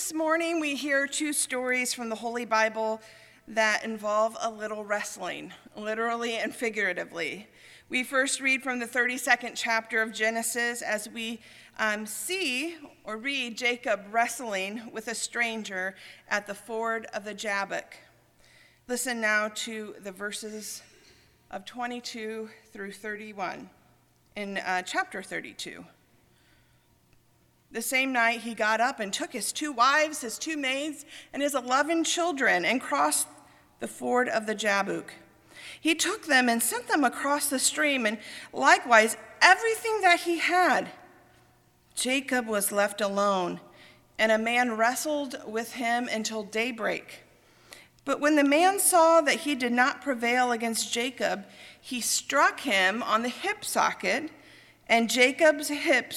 This morning we hear two stories from the Holy Bible that involve a little wrestling, literally and figuratively. We first read from the 32nd chapter of Genesis as we read Jacob wrestling with a stranger at the ford of the Jabbok. Listen now to the verses of 22 through 31 in chapter 32. The same night he got up and took his 2 wives, his 2 maids, and his 11 children and crossed the ford of the Jabbok. He took them and sent them across the stream, and likewise everything that he had. Jacob was left alone, and a man wrestled with him until daybreak. But when the man saw that he did not prevail against Jacob, he struck him on the hip socket, and Jacob's hip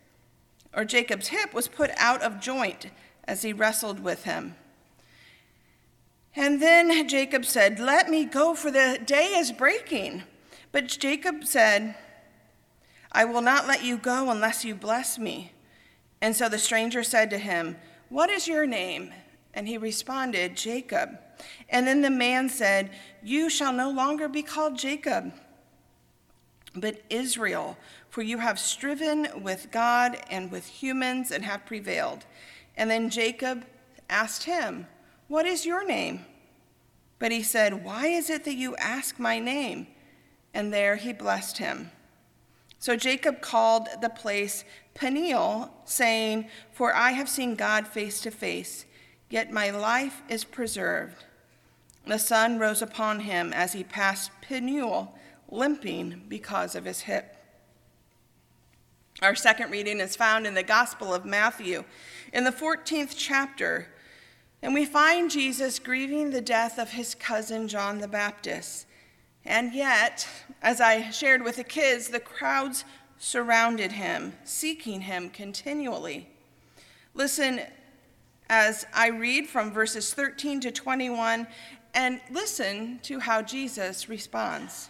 was put out of joint as he wrestled with him. And then Jacob said, "Let me go, for the day is breaking." But Jacob said, "I will not let you go unless you bless me." And so the stranger said to him, "What is your name?" And he responded, "Jacob." And then the man said, "You shall no longer be called Jacob, but Israel, for you have striven with God and with humans and have prevailed." And then Jacob asked him, "What is your name?" But he said, "Why is it that you ask my name?" And there he blessed him. So Jacob called the place Peniel, saying, "For I have seen God face to face, yet my life is preserved." The sun rose upon him as he passed Peniel, limping because of his hip. Our second reading is found in the Gospel of Matthew in the 14th chapter, and we find Jesus grieving the death of his cousin John the Baptist. And yet, as I shared with the kids, the crowds surrounded him, seeking him continually. Listen as I read from verses 13 to 21, and listen to how Jesus responds.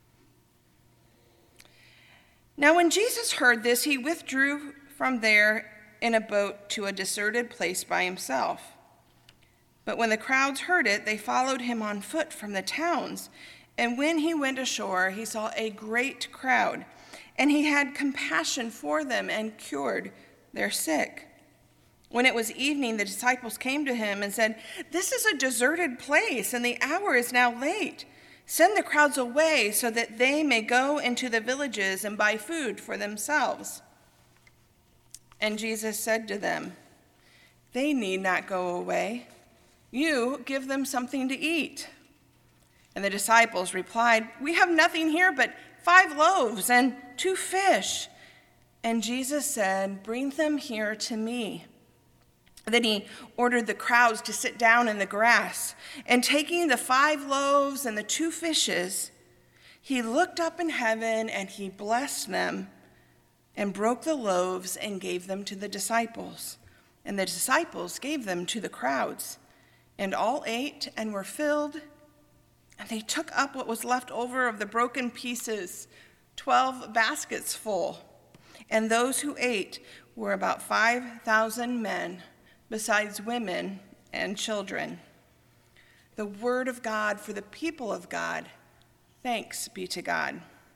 Now when Jesus heard this, he withdrew from there in a boat to a deserted place by himself. But when the crowds heard it, they followed him on foot from the towns. And when he went ashore, he saw a great crowd, and he had compassion for them and cured their sick. When it was evening, the disciples came to him and said, "This is a deserted place, and the hour is now late. Send the crowds away so that they may go into the villages and buy food for themselves." And Jesus said to them, "They need not go away. You give them something to eat." And the disciples replied, "We have nothing here but 5 loaves and 2 fish. And Jesus said, "Bring them here to me." Then he ordered the crowds to sit down in the grass. And taking the 5 loaves and the 2 fishes, he looked up in heaven and he blessed them and broke the loaves and gave them to the disciples. And the disciples gave them to the crowds. And all ate and were filled. And they took up what was left over of the broken pieces, 12 baskets full. And those who ate were about 5,000 men, besides women and children. The word of God for the people of God. Thanks be to God.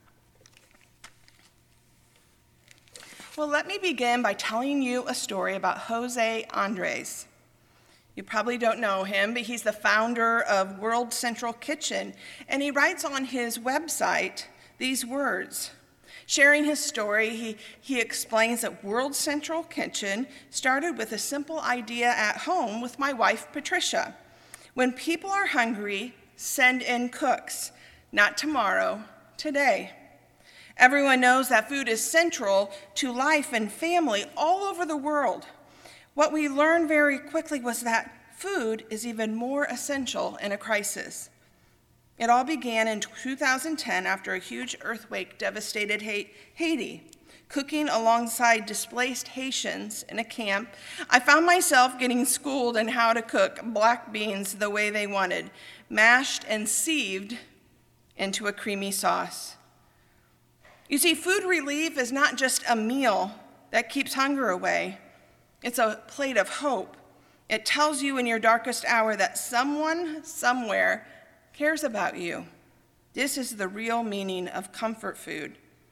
Well, let me begin by telling you a story about Jose Andres. You probably don't know him, but he's the founder of World Central Kitchen, and he writes on his website these words. Sharing his story, he explains that World Central Kitchen started with a simple idea at home with my wife, Patricia. When people are hungry, send in cooks. Not tomorrow, today. Everyone knows that food is central to life and family all over the world. What we learned very quickly was that food is even more essential in a crisis. It all began in 2010 after a huge earthquake devastated Haiti. Cooking alongside displaced Haitians in a camp, I found myself getting schooled in how to cook black beans the way they wanted, mashed and sieved into a creamy sauce. You see, food relief is not just a meal that keeps hunger away. It's a plate of hope It tells you in your darkest hour that someone somewhere cares about you. This is the real meaning of comfort food.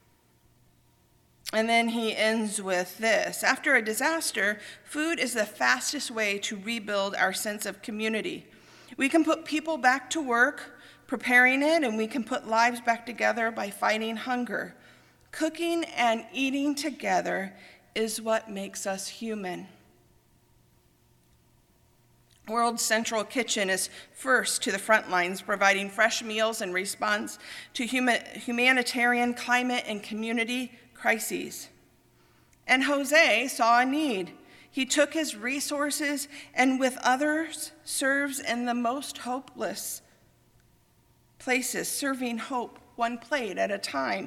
And then he ends with this. After a disaster, food is the fastest way to rebuild our sense of community. We can put people back to work, preparing it, and we can put lives back together by fighting hunger. Cooking and eating together is what makes us human. World Central Kitchen is first to the front lines, providing fresh meals in response to humanitarian, climate, and community crises. And Jose saw a need. He took his resources and with others serves in the most hopeless places, serving hope one plate at a time.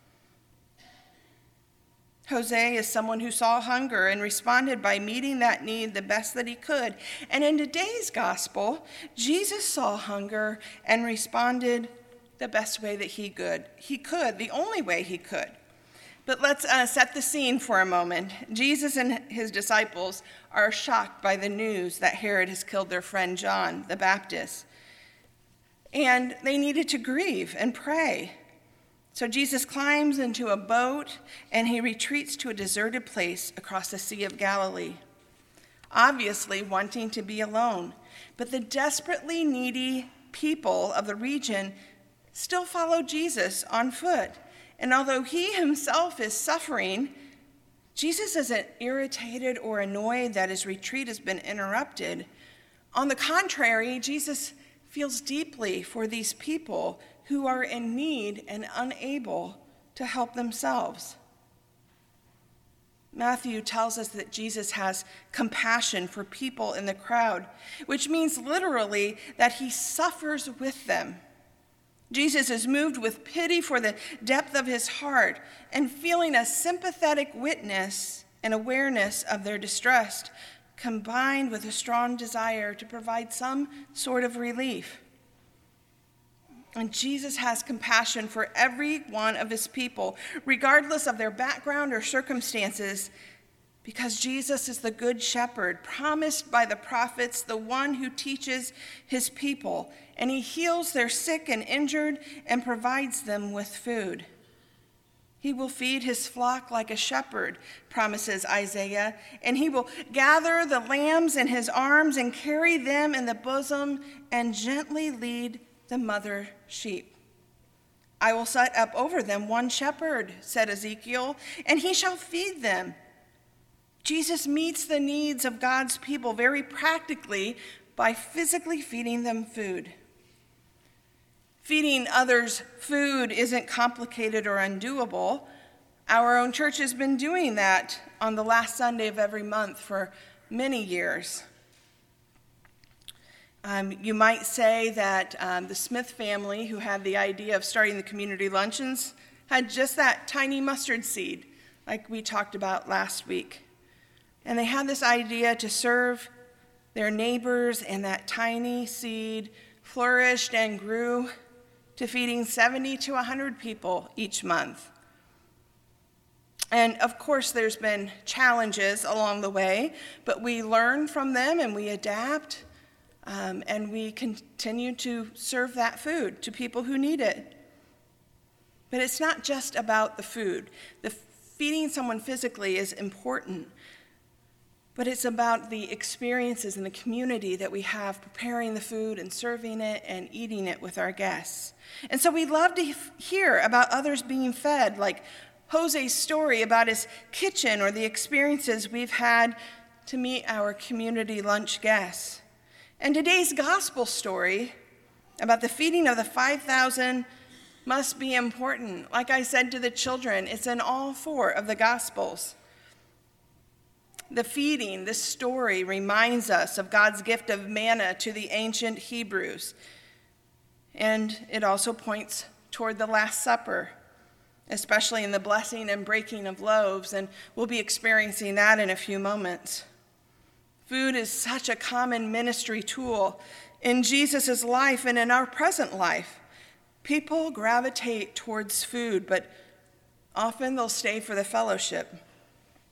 Jose is someone who saw hunger and responded by meeting that need the best that he could. And in today's gospel, Jesus saw hunger and responded the best way that he could, the only way he could. But let's set the scene for a moment. Jesus and his disciples are shocked by the news that Herod has killed their friend John the Baptist. And they needed to grieve and pray. So Jesus climbs into a boat and he retreats to a deserted place across the Sea of Galilee, obviously wanting to be alone. But the desperately needy people of the region still follow Jesus on foot. And although he himself is suffering, Jesus isn't irritated or annoyed that his retreat has been interrupted. On the contrary, Jesus feels deeply for these people who are in need and unable to help themselves. Matthew tells us that Jesus has compassion for people in the crowd, which means literally that he suffers with them. Jesus is moved with pity for the depth of his heart and feeling a sympathetic witness and awareness of their distress, combined with a strong desire to provide some sort of relief. And Jesus has compassion for every one of his people, regardless of their background or circumstances, because Jesus is the good shepherd, promised by the prophets, the one who teaches his people, and he heals their sick and injured and provides them with food. He will feed his flock like a shepherd, promises Isaiah, and he will gather the lambs in his arms and carry them in the bosom and gently lead the mother sheep. I will set up over them one shepherd, said Ezekiel, and he shall feed them. Jesus meets the needs of God's people very practically by physically feeding them food. Feeding others food isn't complicated or undoable. Our own church has been doing that on the last Sunday of every month for many years. You might say that the Smith family, who had the idea of starting the community luncheons, had just that tiny mustard seed, like we talked about last week. And they had this idea to serve their neighbors, and that tiny seed flourished and grew to feeding 70 to 100 people each month. And of course, there's been challenges along the way, but we learn from them and we adapt. And we continue to serve that food to people who need it. But it's not just about the food. The feeding someone physically is important, but it's about the experiences and the community that we have preparing the food and serving it and eating it with our guests. And so we love to hear about others being fed, like Jose's story about his kitchen or the experiences we've had to meet our community lunch guests. And today's gospel story about the feeding of the 5,000 must be important. Like I said to the children, it's in all four of the gospels. The feeding, this story, reminds us of God's gift of manna to the ancient Hebrews. And it also points toward the Last Supper, especially in the blessing and breaking of loaves, and we'll be experiencing that in a few moments. Food is such a common ministry tool in Jesus' life and in our present life. People gravitate towards food, but often they'll stay for the fellowship.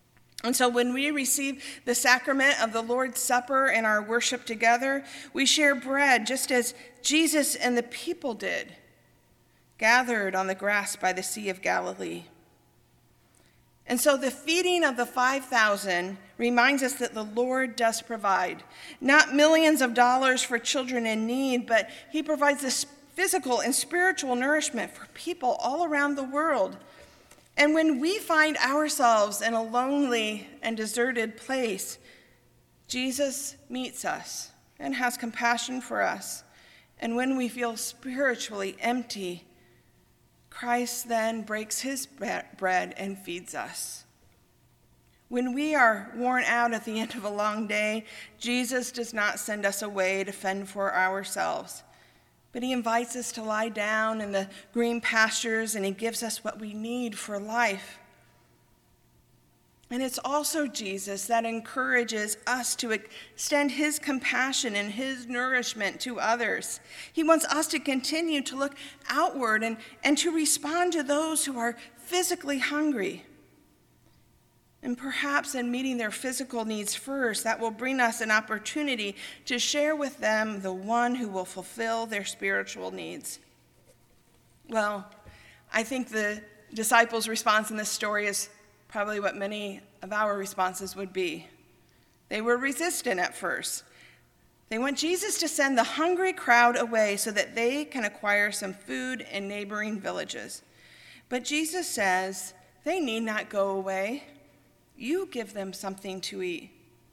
And so when we receive the sacrament of the Lord's Supper in our worship together, we share bread just as Jesus and the people did, gathered on the grass by the Sea of Galilee. And so the feeding of the 5,000 reminds us that the Lord does provide, not millions of dollars for children in need, but he provides this physical and spiritual nourishment for people all around the world. And when we find ourselves in a lonely and deserted place, Jesus meets us and has compassion for us. And when we feel spiritually empty, Christ then breaks his bread and feeds us. When we are worn out at the end of a long day, Jesus does not send us away to fend for ourselves, but he invites us to lie down in the green pastures, and he gives us what we need for life. And it's also Jesus that encourages us to extend his compassion and his nourishment to others. He wants us to continue to look outward and to respond to those who are physically hungry. And perhaps in meeting their physical needs first, that will bring us an opportunity to share with them the one who will fulfill their spiritual needs. Well, I think the disciples' response in this story is probably what many of our responses would be. They were resistant at first. They want Jesus to send the hungry crowd away so that they can acquire some food in neighboring villages. But Jesus says, they need not go away. You give them something to eat.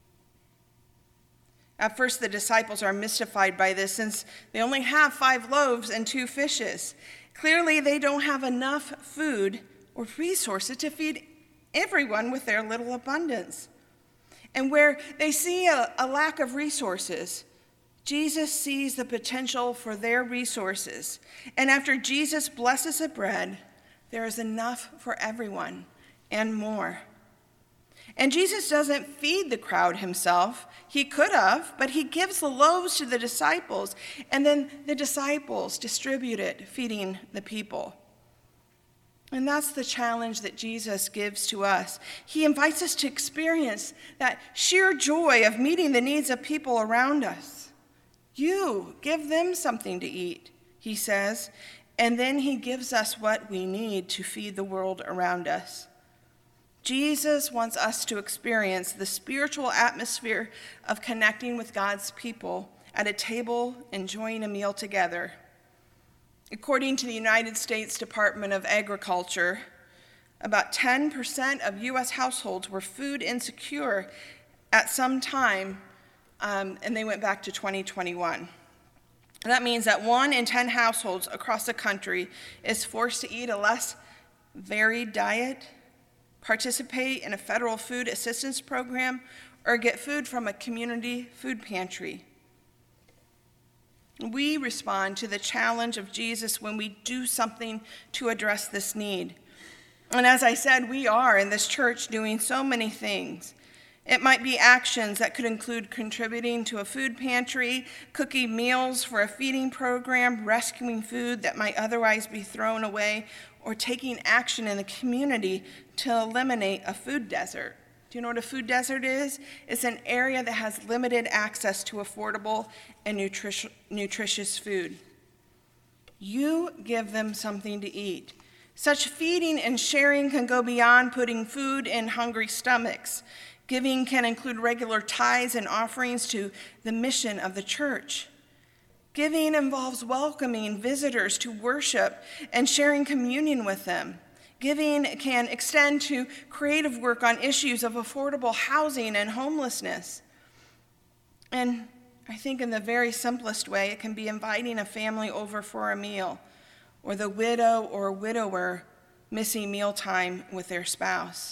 At first, the disciples are mystified by this since they only have 5 loaves and 2 fishes. Clearly, they don't have enough food or resources to feed everyone with their little abundance. And where they see a lack of resources, Jesus sees the potential for their resources. And after Jesus blesses the bread, there is enough for everyone and more. And Jesus doesn't feed the crowd himself. He could have, but he gives the loaves to the disciples, and then the disciples distribute it, feeding the people. And that's the challenge that Jesus gives to us. He invites us to experience that sheer joy of meeting the needs of people around us. You give them something to eat, he says, and then he gives us what we need to feed the world around us. Jesus wants us to experience the spiritual atmosphere of connecting with God's people at a table, enjoying a meal together. According to the United States Department of Agriculture, about 10% of U.S. households were food insecure at some time, and they went back to 2021. That means that 1 in 10 households across the country is forced to eat a less varied diet, participate in a federal food assistance program, or get food from a community food pantry. We respond to the challenge of Jesus when we do something to address this need. And as I said, we are in this church doing so many things. It might be actions that could include contributing to a food pantry, cooking meals for a feeding program, rescuing food that might otherwise be thrown away, or taking action in the community to eliminate a food desert. Do you know what a food desert is? It's an area that has limited access to affordable and nutritious food. You give them something to eat. Such feeding and sharing can go beyond putting food in hungry stomachs. Giving can include regular tithes and offerings to the mission of the church. Giving involves welcoming visitors to worship and sharing communion with them. Giving can extend to creative work on issues of affordable housing and homelessness. And I think in the very simplest way, it can be inviting a family over for a meal, or the widow or widower missing mealtime with their spouse.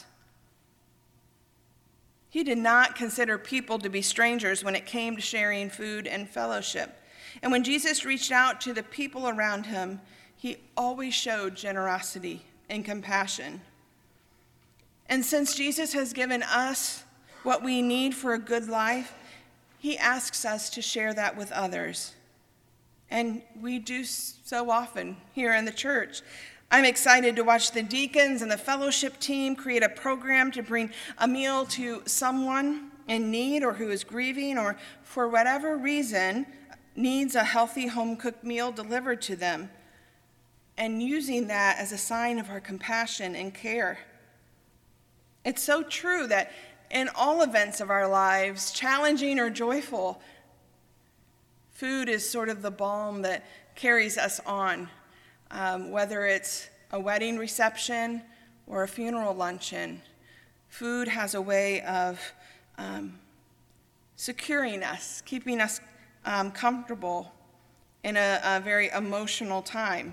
He did not consider people to be strangers when it came to sharing food and fellowship. And when Jesus reached out to the people around him, he always showed generosity and compassion. And since Jesus has given us what we need for a good life, he asks us to share that with others. And we do so often here in the church. I'm excited to watch the deacons and the fellowship team create a program to bring a meal to someone in need or who is grieving or for whatever reason needs a healthy home-cooked meal delivered to them, and using that as a sign of our compassion and care. It's so true that in all events of our lives, challenging or joyful, food is sort of the balm that carries us on, whether it's a wedding reception or a funeral luncheon. Food has a way of securing us, keeping us comfortable in a very emotional time.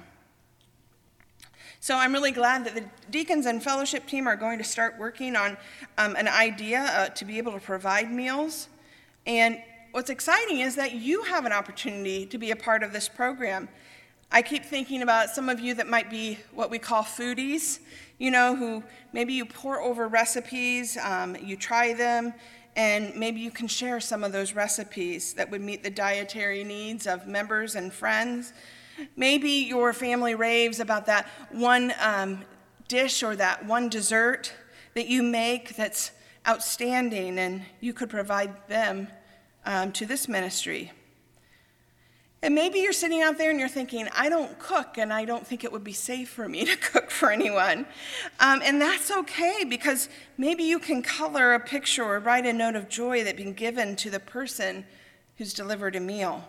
So I'm really glad that the deacons and fellowship team are going to start working on an idea to be able to provide meals. And what's exciting is that you have an opportunity to be a part of this program. I keep thinking about some of you that might be what we call foodies, who maybe you pore over recipes, you try them, and maybe you can share some of those recipes that would meet the dietary needs of members and friends. Maybe your family raves about that one dish or that one dessert that you make that's outstanding, and you could provide them to this ministry. And maybe you're sitting out there and you're thinking, I don't cook, and I don't think it would be safe for me to cook for anyone. And that's okay, because maybe you can color a picture or write a note of joy that's been given to the person who's delivered a meal.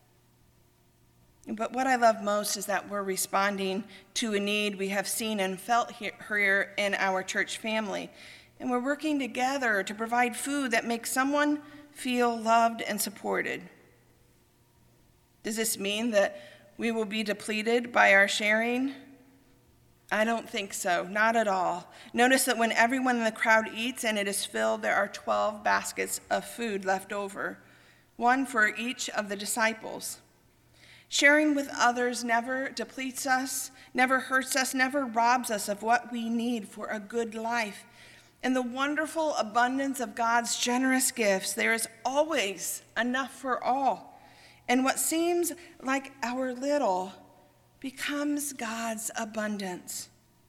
But what I love most is that we're responding to a need we have seen and felt here in our church family. And we're working together to provide food that makes someone feel loved and supported. Does this mean that we will be depleted by our sharing? I don't think so, not at all. Notice that when everyone in the crowd eats and it is filled, there are 12 baskets of food left over, one for each of the disciples. Sharing with others never depletes us, never hurts us, never robs us of what we need for a good life. In the wonderful abundance of God's generous gifts, there is always enough for all. And what seems like our little becomes God's abundance.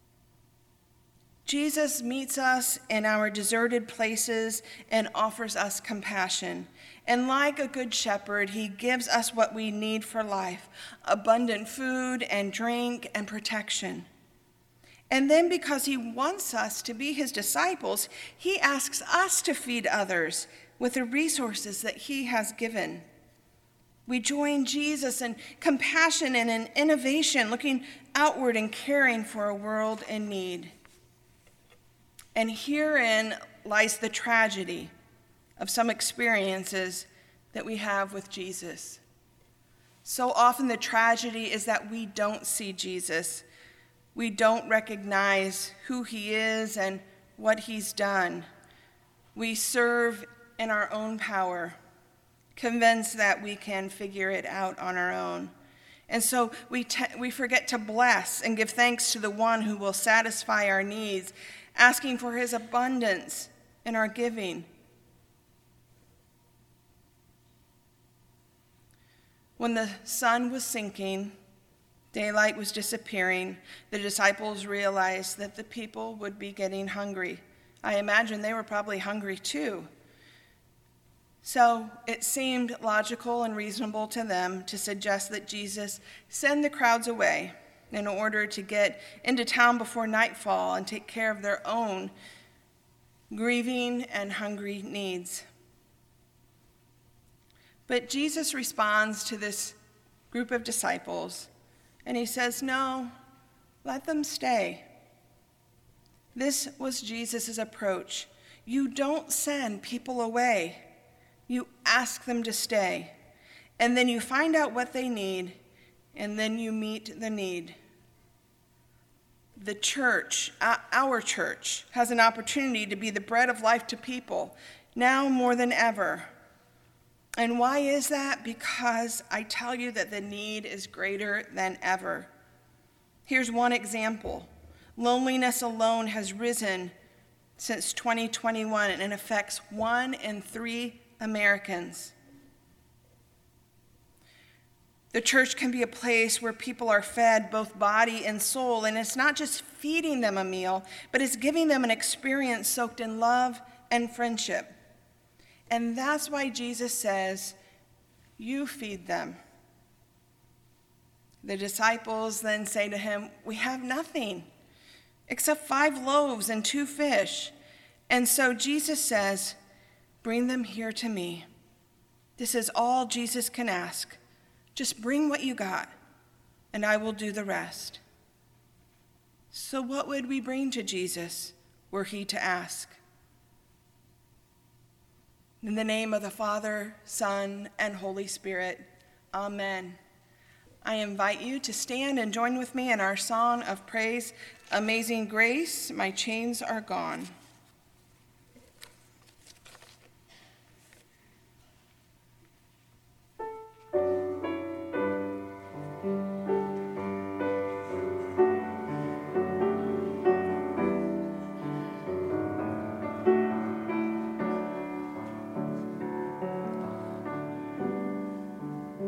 Jesus meets us in our deserted places and offers us compassion. And like a good shepherd, he gives us what we need for life, abundant food and drink and protection. And then because he wants us to be his disciples, he asks us to feed others with the resources that he has given. We join Jesus in compassion and in innovation, looking outward and caring for a world in need. And herein lies the tragedy of some experiences that we have with Jesus. So often the tragedy is that we don't see Jesus. We don't recognize who he is and what he's done. We serve in our own power, convinced that we can figure it out on our own. And so we forget to bless and give thanks to the one who will satisfy our needs, asking for his abundance in our giving. When the sun was sinking, daylight was disappearing, the disciples realized that the people would be getting hungry. I imagine they were probably hungry too. So it seemed logical and reasonable to them to suggest that Jesus send the crowds away in order to get into town before nightfall and take care of their own grieving and hungry needs. But Jesus responds to this group of disciples, and he says, no, let them stay. This was Jesus' approach. You don't send people away. You ask them to stay, and then you find out what they need, and then you meet the need. The church, our church, has an opportunity to be the bread of life to people, now more than ever. And why is that? Because I tell you that the need is greater than ever. Here's one example. Loneliness alone has risen since 2021 and affects 1 in 3 Americans. The church can be a place where people are fed both body and soul, and it's not just feeding them a meal, but it's giving them an experience soaked in love and friendship. And that's why Jesus says, "You feed them." The disciples then say to him, "We have nothing except 5 loaves and 2 fish." And so Jesus says, "Bring them here to me." This is all Jesus can ask. Just bring what you got, and I will do the rest. So what would we bring to Jesus were he to ask? In the name of the Father, Son, and Holy Spirit, amen. I invite you to stand and join with me in our song of praise, "Amazing Grace, My Chains Are Gone."